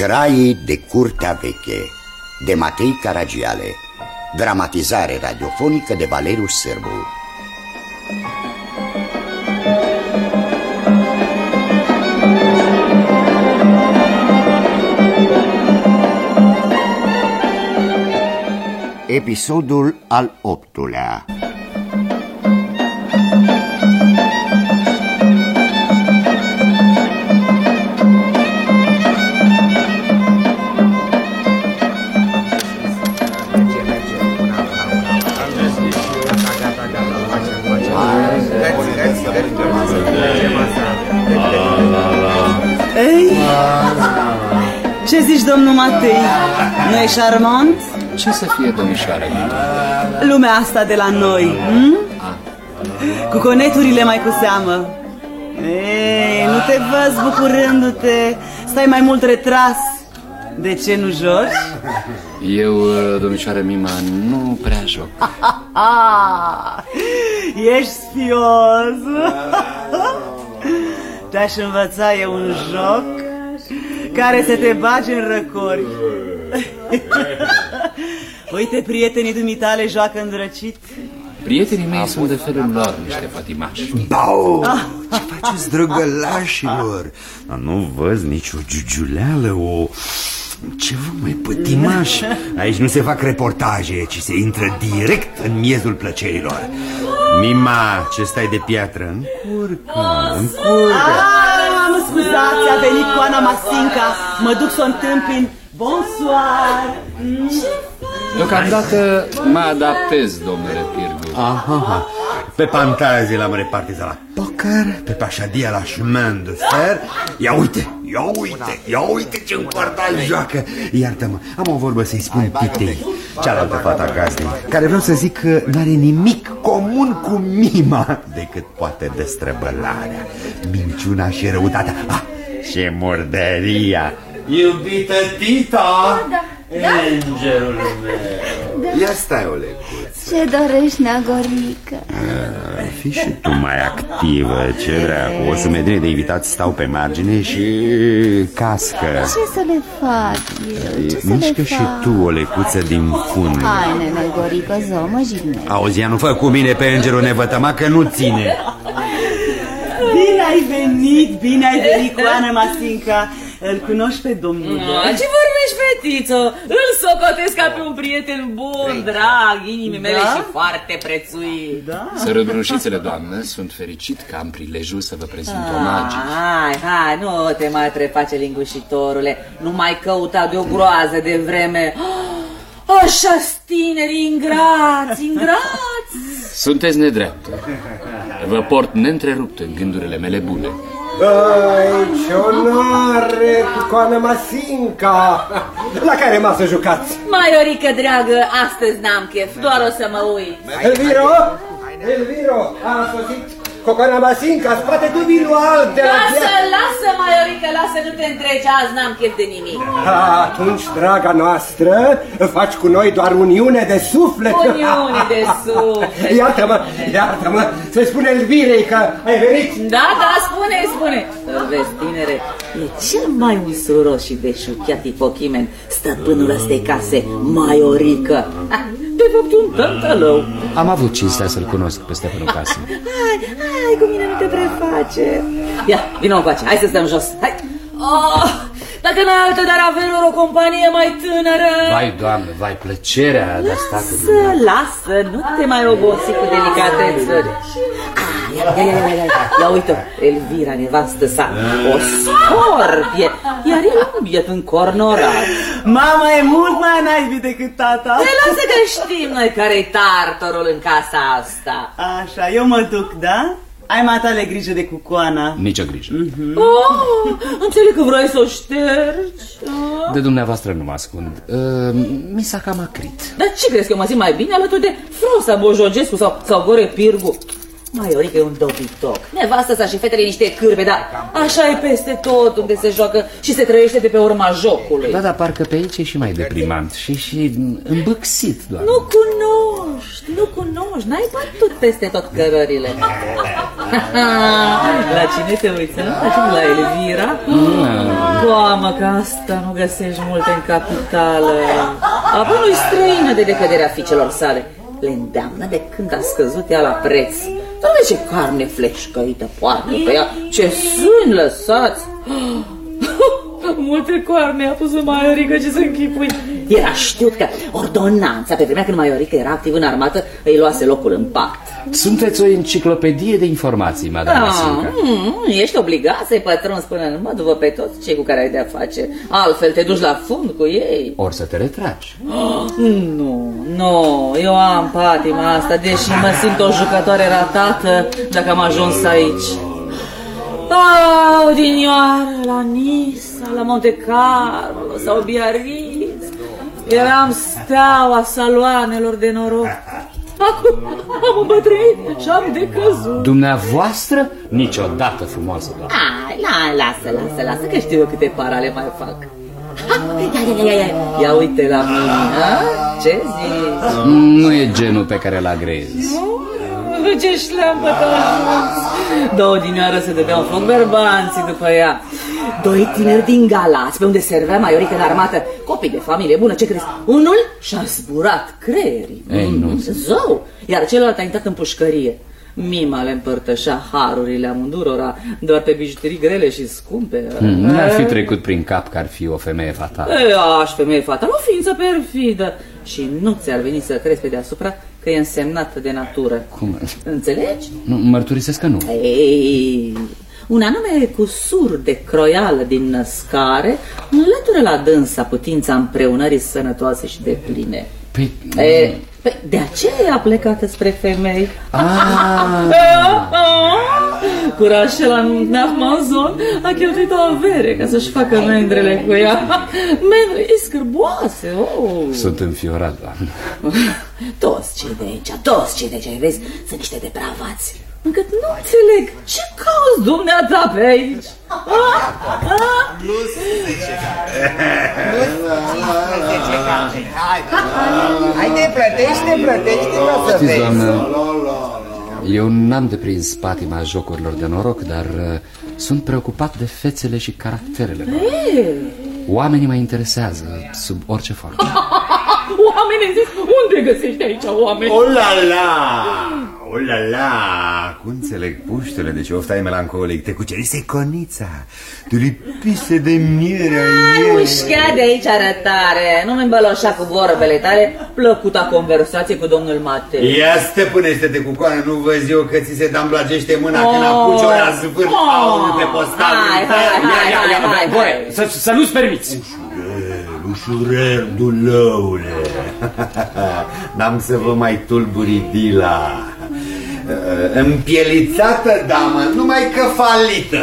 Craii de curtea veche, de Matei Caragiale. Dramatizare radiofonică de Valeriu Sârbu. Episodul al 8-lea. Ei, ce zici, domnul Matei? Nu e șarmant? Ce să fie, domnișoară? Lumea asta de la noi, cu coneturile mai cu seamă. Ei, nu te văz bucurându-te, stai mai mult retras. De ce nu joci? Eu, domnișoară Mima, nu prea joc. Ești sfios. Te-aș învăța eu un joc care să te bage în răcori. Uite, prietenii dumitale joacă îndrăcit. Prietenii mei sunt de felul lor niște fătimași. Bau! Ce faceți, drăgălașilor? Nu văz nicio giugiuleală, o... ceva mai pătimaș. Aici nu se fac reportaje, ci se intră direct în miezul plăcerilor. Mima, ce stai de piatră? Încurcă, încurcă. Mă scuzați, a venit Coana Masinca. Mă duc să o întâmpin. Bonsoir. Deocamdată mă adaptez, domnule Pirgu. Aha, pe Pantazi l-am repartizat la poker, pe Pașadia la chemin de fer. Ia uite, ia uite ce împărtaj joacă. Iartă-mă, am o vorbă să-i spun Titei, cealaltă fata gazdei, care vreau să zic că n-are nimic comun cu Mima decât poate destrăbălarea, minciuna și răutatea. Și murdăria. Iubită Tita! Îngerul meu. Ia stai, Olecuț. Ce dorești, Neagorică? Fii și tu mai activă. Ce vrea? O sumedenie de invitați stau pe margine și cască. Ce să le fac eu? Ce să mișcă le și fac? tu, Olecuță, din fund. Hai, Neagorică, zău, mă jignesc. Auzi, ea nu fă cu mine pe îngerul nevătăma, că nu ține. Bine ai venit, Coana Masinca. Îl cunoști pe domnul? Ce vorbești, fetiță? Îl socotesc ca pe un prieten bun, drag, inimii mele și foarte prețuit. Sărăbrușițele, doamnă, sunt fericit că am prilejul să vă prezint omagii. Hai, nu te mai preface, lingușitorule. Nu mai căuta de o groază de vreme. Așa-s tineri, ingrați. Sunteți nedreaptă. Vă port neîntrerupt în gândurile mele bune. Ce onoare cu Coana Masinca! La care masă jucați? Maiorică, dragă, astăzi n-am chef, doar o să mă uit. Elviro, a sosit cu Coana Masinca, spate tu vinul alb de la Lasă, Maiorică, lasă, nu te întreci, azi n-am chef de nimic. Atunci, draga noastră, faci cu noi doar uniune de suflet. Uniune de suflet. Iartă-mă, să-i spune Elvirei că ai venit. Da, spune. Vezi, tinere, e cel mai unsuros și deșuchiat ipochimen stăpânul ăstei case, Maiorică. De fapt, un tântălău. Am avut cinstea să-l cunosc pe stăpânul casei. Hai, cu mine nu te preface. Ia, vină încoace, hai să stăm jos, hai. Dacă n-ai altă dar avelor, o companie mai tânără. Vai, doamnă, vai, plăcerea de a sta cu Lasă, nu te mai obosi cu delicatețuri. Ia uite-o, Elvira, nevastă sa, o scorpie, iar el un biet încornorat. Mama e mult mai naibii decât tata. Te lasă că știm noi care-i tartorul în casa asta. Așa, eu mă duc, da? Ai matale grijă de cucoana. Nicio grijă. Înțeleg că vrei să o ștergi. De dumneavoastră nu mă ascund. Mi s-a cam acrit. Dar ce crezi, că mă simt mai bine alături de Frosa Bojogescu sau Gore Pirgu? Maiorică e un dobitoc. Nevastă sa și fetele niște cârbe, dar așa e peste tot unde se joacă și se trăiește de pe urma jocului. Da, dar parcă pe aici e și mai deprimant și îmbâxit, doar. Nu cunoști, n-ai bătut peste tot cărările. La cine te uiți, nu? La Elvira? Doamă, că asta nu găsești multe în capitală. Apoi nu-i străină de decăderea fiicelor sale. Le îndeamnă de când a scăzut ea la preț. Doamne, ce carne fleșcăită poartă pe ea, ce sâni lăsați. Multe coarne a pus în Maiorică, ce să închipui. Era știut că ordonanța, pe vremea când Maiorică era activ în armată, îi luase locul în pact. Sunteți o enciclopedie de informații, madame Asinca. Ești obligat să-i pătrunzi până în mă, după pe toți cei cu care ai de-a face. Altfel te duci la fund cu ei. Ori să te retragi. Nu, eu am patima asta, deși mă simt o jucătoare ratată dacă am ajuns aici. Odinioară, la Nisa, la Monte Carlo sau Biarritz. Eram steaua saloanelor de noroc. Acum am îmbătrânit și am decăzut. Dumneavoastră? Niciodată frumoasă, doamnă. Lasă, că știu eu câte parale mai fac. Ia uite la mine, ce zici? Nu e genul pe care îl agrezi. Ce șleampă te-a ajuns. Două dinioară se dădeau foc bărbanții după ea. Doi tineri din Galați, pe unde servea Maiorică în armată. Copii de familie bună, ce crezi? Unul și-a zburat creierii. Zău! Iar celălalt a intrat în pușcărie. Mima le împărtășea harurile amândurora, doar pe bijuterii grele și scumpe. Nu ar fi trecut prin cap că ar fi o femeie fatală. Aș femeie fatală, o ființă perfidă. Și nu ți-ar veni să crezi pe deasupra că e însemnată de natură. Cum? Înțelegi? Nu, mărturisesc că nu. Ei, un anume cusur de croială din născare înlătură la dânsa putința împreunării sănătoase și de pline. De aceea a plecat spre femei. Curajul la Amazon a cheltuit o avere ca să-și facă mendrele cu ea. Mendrele scârboase. Sunt înfiorat, doamnă. Toți cei de aici, vezi, sunt niște depravați, încât nu înțeleg ce cauți dumneata pe aici. Nu se zice. Haide, plătește ca să vezi. Doamnă, eu n-am deprins patima jocurilor de noroc, dar sunt preocupat de fețele și caracterele lor. Oamenii mă interesează sub orice formă. Oamenii, zic, unde găsești aici oameni? O la la, cum înțeleg puștele de ce oftai melancolic, te cucerise conița, tu lipise de miere a ei. Mușchea de aici arătare, nu-mi îmbăloșa cu vorbele tale, plăcuta conversație cu domnul Matei. Ia stăpânește-te cu coană, nu văzi eu că ți se damblagește mâna când apuci ori a zvârt aurul pe postal. Hai, să nu-ți permiți. Ușurel, dulăule. N-am să vă mai tulburi dila. Împielițată damă, numai că falită.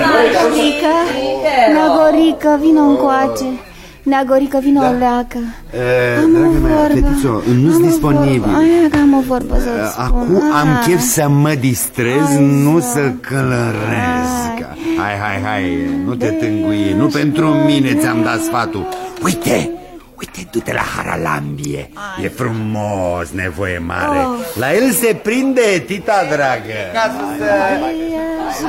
Nagorică, vină încoace. Nagorică, vină o leacă. Dragă mea, fetițo, nu-s disponibil. Aia că am o vorbă să-ți spun. Acum am chef să mă distrez, nu să călăresc. Hai, nu te tângui. Nu pentru mine ți-am dat sfatul. Uite, du-te la Haralambie. E frumos, nevoie mare. La el se prinde, tita dragă. Ca să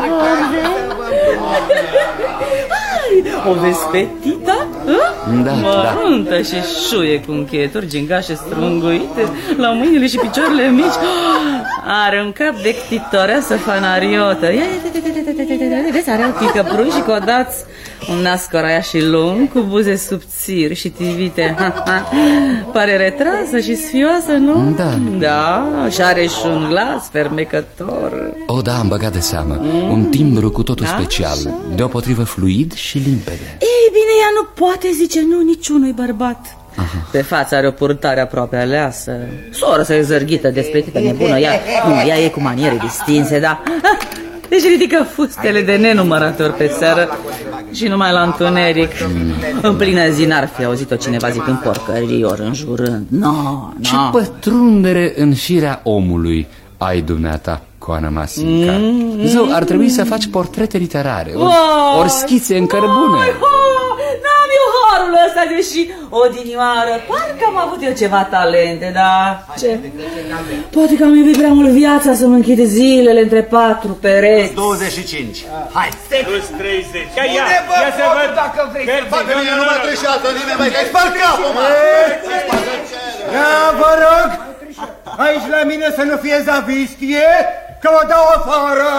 O vezi pe tita? Da. Măruntă și șuie cu încheieturi gingașe strunguite la mâinile și picioarele mici. Are un cap de ctitoreasă fanariotă. Vezi, are ochii căprui și codați, un nas coraia și lung, cu buze subțiri și tivite. Pare retrasă și sfioasă, nu? Da, și are și un glas fermecător. Da, am băgat de seamă. Un timbru cu totul special, deopotrivă fluid și limpede. Ei bine, ea nu poate zice nu niciunui bărbat. Pe față are o purtare aproape aleasă. Soră să-i zărghită despre câtă nebună. Ea e cu maniere distinse, da. Deci ridică fustele de nenumărate pe seară și numai la întuneric. În plină zi n-ar fi auzit-o cineva zicând porcării ori înjurând. Ce pătrundere în firea omului ai dumneata, Coana Masinca. Zău, ar trebui să faci portrete literare, ori schițe în cărbune. N-am eu harul ăsta, deși odinioară parcă am avut eu ceva talente, dar ce? Poate că am iubit prea mult viața să mă închid zilele între 4 pereți. 25. Hai! Plus 30. Ia să văd dacă vrei să facă mine numai 36, nimeni mai că-i spart capul, mă! Da, vă rog! Aici la mine să nu fie zavistie, că o dau afară!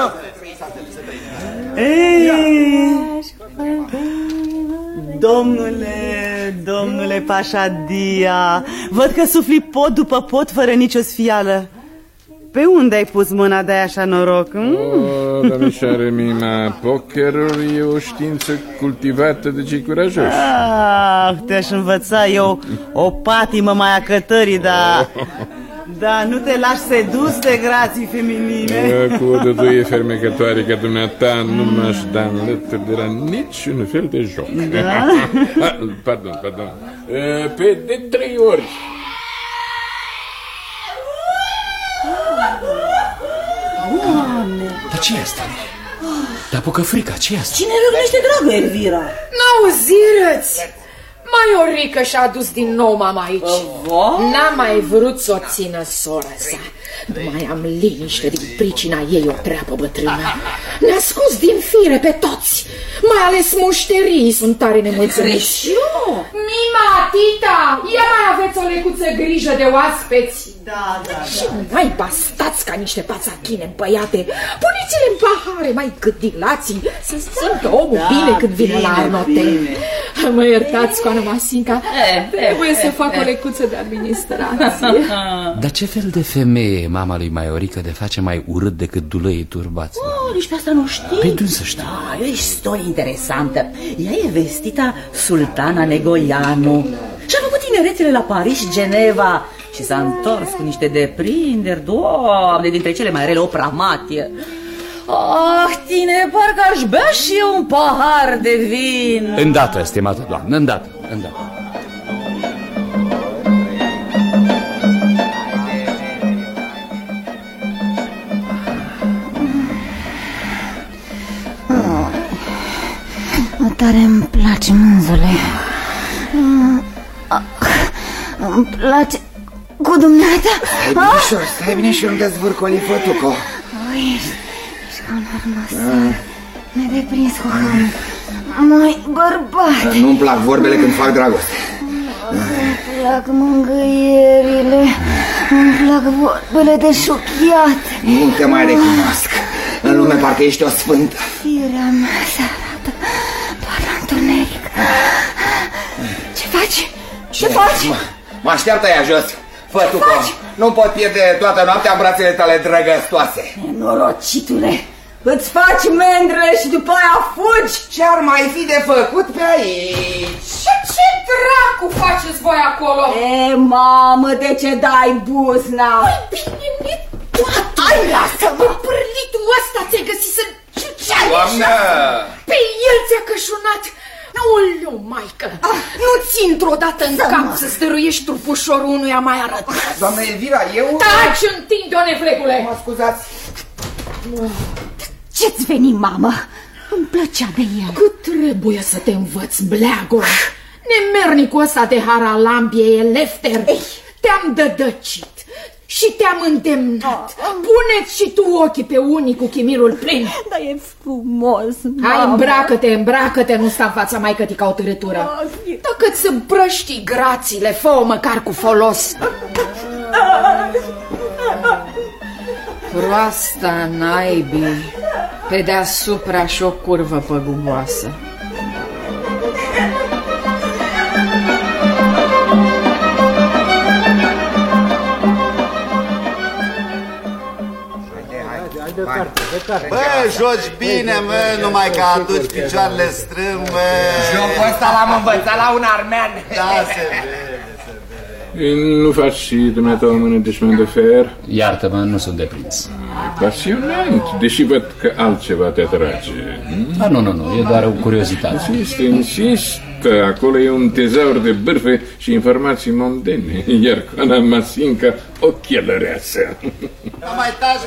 Domnule Pașadia, văd că sufli pot după pot fără nicio sfială. Pe unde ai pus mâna de așa noroc? Domnișoară Mima, pokerul e o știință cultivată de cei curajoși. Te-aș învăța eu o patimă mai a cătării, dar... Da, nu te lași sedus de grații feminine. Cu o dăduie fermecătoare ca dumneata nu m-aș da înlături de la niciun fel de joc. Da? Pardon. Pe de 3 ori. Dar ce asta? Dar apucă frica, ce asta? Cine răgnește, dragă, Elvira? N-auzireți! Maiorică și-a adus din nou mama aici. N-a mai vrut să o țină sora sa. Nu mai am liniște din pricina ei, o treabă bătrână. Ne-a scos din fire pe toți. Mai ales mușterii sunt tare nemulțumiți. Mima, tita, ia mai aveți o lecuță grijă de oaspeți. Da. Și naiba, stați ca niște pațachine împăiate. Puneți-le în pahare mai gâdilații, să simtă omul bine când vine la arnote. Mă iertați, Coana Masinca, trebuie să fac o lecuță de administrație. Dar ce fel de femeie mama lui Maiorică de face mai urât decât dulăii turbați? Nici pe asta nu știi? Păi de să știu. E o istorie interesantă. Ea e vestita Sultana Negoianu și a făcut tinerețele la Paris și Geneva și s-a întors cu niște deprinderi, Doamne, dintre cele mai rele o pramatie. Tine, parcă aș bea și eu un pahar de vin. Îndată, estimată doamnă, îndată. Tare îmi place, mânzule. Îmi place cu dumneata. Stai bine și îmi dezvârcoli fătuco. Ești ca un armasar. Ne-ai deprins cu hamul. Mai bărbat. Nu-mi plac vorbele când fac dragoste. Îmi plac mângâierile. Îmi plac vorbele de șochiat. Nu te mai recunosc. În lume parcă ești o sfântă. Firea mea se arată doar la întuneric. Ce faci? Ce faci? Mă așteaptă aia jos. Fătuco, nu pot pierde toată noaptea în brațele tale drăgăstoase. Nenorocitule, îți faci mândră și după aia fugi? Ce-ar mai fi de făcut pe aici? Ce dracu faceți voi acolo? Mamă, de ce dai buzna? Bine, toată. Hai, lasă-mă, pârlitul ăsta ți-ai găsit să ciuceaiești. Doamnă! Pe el ți-a cășunat. Oleu, maică, nu ți intră odată în cap să-ți dăruiești trupușorul unuia mai arătat. Doamna Elvira, eu... Taci, întinde-o, nevlecule! Mă scuzați. Ce-ți veni, mamă? Îmi plăcea de el. Cât trebuie să te învăț, bleagor? Nemernicul ăsta de haralambie e lefter. Te-am dădăcit și te-am îndemnat. Puneți și tu ochii pe unii cu chimirul plin. Dar e frumos, mamă. Hai, îmbracă-te, nu sta în fața maicătii ca o târătură. Dacă îți împrăști grațiile, fă-o măcar cu folos. Proasta naibii, pe deasupra și o curvă păguboasă. Bă, joci bine, mă, numai că aduci picioarele strâmb, mă. Jocul ăsta l-am învățat la un armean. Da, se vede. Nu faci și dumneata o mână de șmen de fer? Iartă-mă, nu sunt deprins. Pasionant, deși văd că altceva te atrage. Nu, e doar o curiozitate. Insist, acolo e un tezaur de bârfe și informații mondene, iar Coana Masinca o chelăreasă. Mai taci,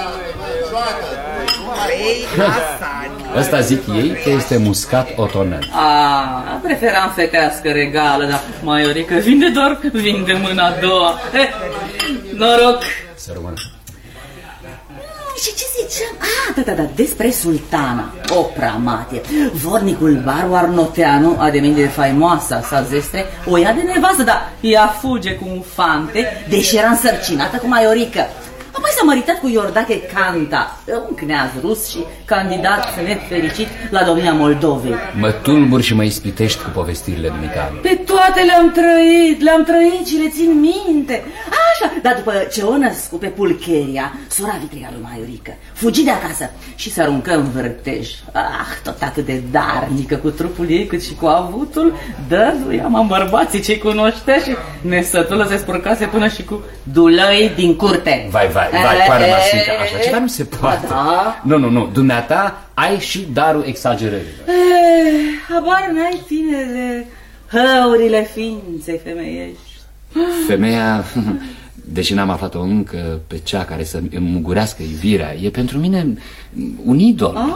Ăsta zic ei că este muscat otonel. Preferam fetească regală, dar Maiorică vinde mâna a doua. Noroc! Să rămână. Și ce ziceam? Da, despre sultana, o pramatie. Vornicul Baru Arnoteanu, ademeni de faimoasa sa zestre, o ia de nevastă, dar ea fuge cu un fante, deși era însărcinată cu Maiorică. Apoi s-a măritat cu Iordache Canta, un kneaz rus și candidat nefericit la domnia Moldovei. Mă tulbur și mă ispitești cu povestirile dumitale. Pe toate le-am trăit și le țin minte. Așa, dar după ce o născu pe Pulcheria, sora vitria lui Maiorică, fugi de acasă și se aruncă în vârtej. Tot atât de darnică cu trupul ei cât și cu avutul, dăduia-mă bărbații ce-i cunoștea și nesătulă se spurcase până și cu dulăi din curte. Vai, Coana Masinca, așa ceva nu se poate. Nu, dumneata ai și darul exagerărilor. Habar n-ai, tine, de hăurile ființei femeiești. Femeia, deși n-am aflat-o încă pe cea care să îmi mugurească iubirea, e pentru mine un idol.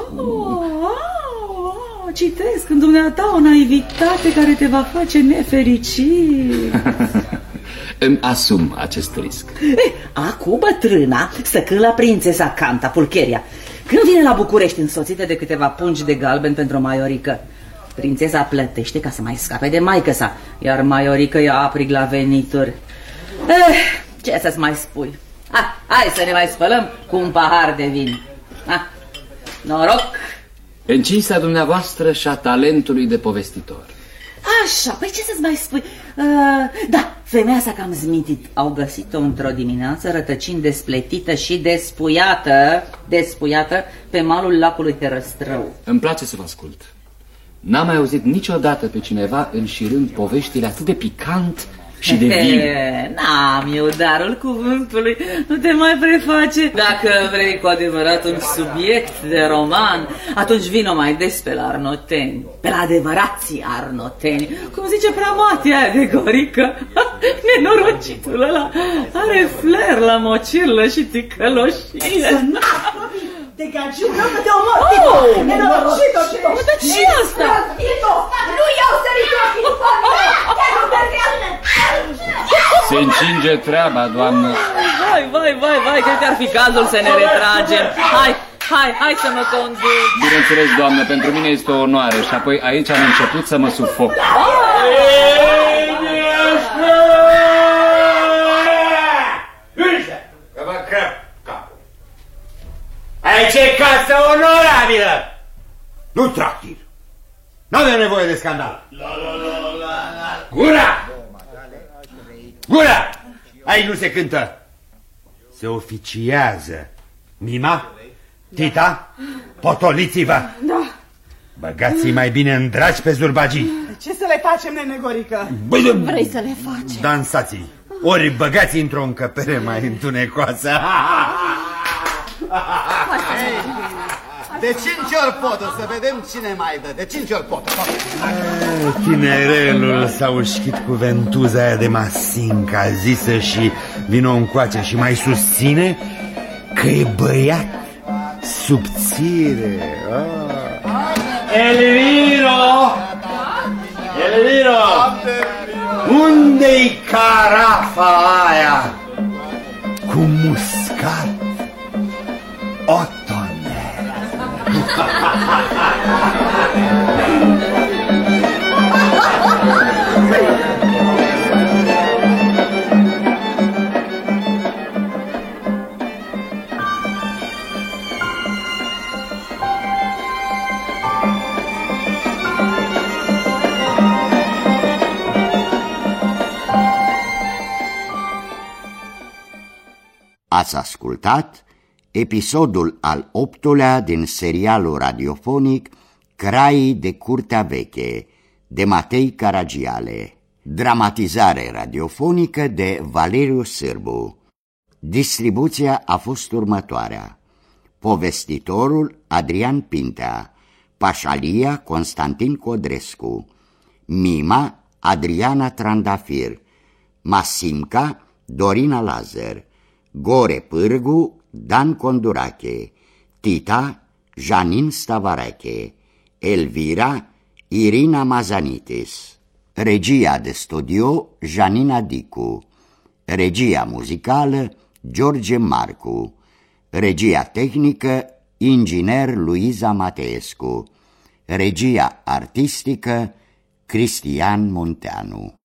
Citesc în dumneata o naivitate care te va face nefericit. Îmi asum acest risc. Acum bătrâna stă la prințesa Canta, Pulcheria. Când vine la București însoțită de câteva pungi de galben pentru Maiorică, prințesa plătește ca să mai scape de maică-sa, iar Maiorică ia aprig la venituri. Ce să-ți mai spui? Hai să ne mai spălăm cu un pahar de vin. Noroc! În cinsta dumneavoastră și a talentului de povestitor. Așa, păi ce să-ți mai spui? Da, femeia s-a cam zmintit. Au găsit-o într-o dimineață rătăcind despletită și despuiată pe malul lacului Herăstrău. Îmi place să vă ascult. N-am mai auzit niciodată pe cineva înșirând poveștile atât de picant și de vin. N-am eu darul cuvântului, nu te mai preface. Dacă vrei cu adevărat un subiect de roman, atunci vino mai des pe la Arnoteni, pe la adevărații Arnoteni. Cum zice pramatia aia de Gorică, nenorocitul ăla are flair la mocirlă și ticăloșie. Te gagiu, vreau că te omor, nenorocit-o! Dar ce asta? Nu iau săritori după mea! Chiar nu perdeală! Se încinge treaba, doamnă. Vai, cred că ar fi cazul să ne retragem. Hai să mă conduc. Bineînțeles, doamnă, pentru mine este o onoare și apoi aici am început să mă sufoc. Că vă crăp capul. Aici e casă onorabilă! Nu tractir! N-avem nevoie de scandal! Gura! Gura! Aici nu se cântă! Se oficiază! Mima? Tita? Potoliți-vă! Da! Băgați-i mai bine în dragi pe zurbagii! Ce să le facem, nene Gorică? Vrei să le faci? Dansați-i! Ori băgați într-o încăpere mai întunecoasă! De 5 ori potă, să vedem cine mai dă. De 5 ori potă. Tinerelul s-a ușchit cu ventuza aia de Masinca zisă și vino încoace și mai susține că e băiat subțire. Elviro! Unde-i carafa aia cu muscat otonel? Ați ascultat episodul al 8-lea din serialul radiofonic Craii de Curtea Veche, de Matei Caragiale, dramatizare radiofonică de Valeriu Sârbu. Distribuția a fost următoarea: povestitorul Adrian Pintea, pașalia Constantin Codrescu, mima Adriana Trandafir, Masimca Dorina Lazar, Gore Pârgu Dan Condurache, Tita Janin Stavarache, Elvira Irina Mazanitis. Regia de studio Janina Dicu. Regia muzicală George Marcu. Regia tehnică inginer Luiza Mateescu. Regia artistică Cristian Munteanu.